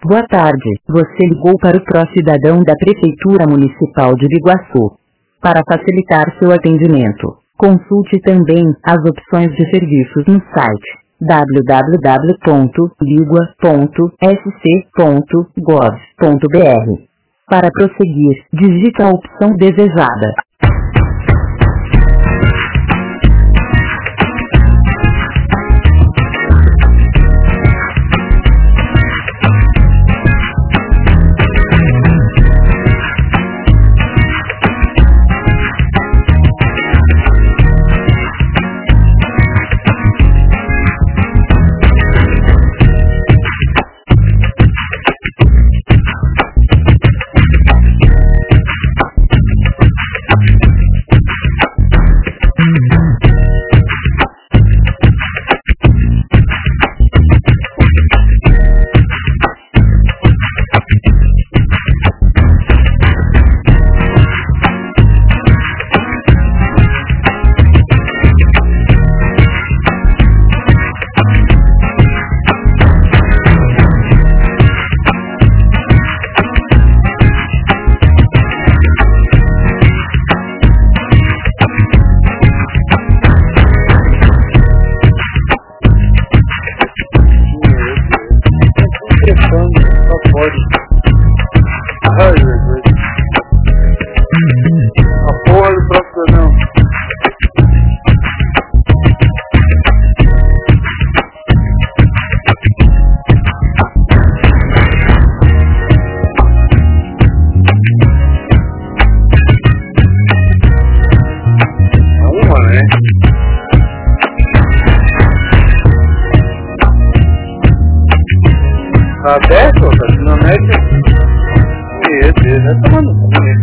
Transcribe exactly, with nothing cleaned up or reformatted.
Boa tarde, você ligou para o Pró-Cidadão da Prefeitura Municipal de Biguaçu. Para facilitar seu atendimento, consulte também as opções de serviços no site w w w ponto ligua ponto s c ponto gov ponto b r. Para prosseguir, digite a opção desejada. Só pode. Ai, Jesus. A porra do próprio não. Uma, né? Tá aberto? Tá na net? Meu Deus, vai tomar no cu.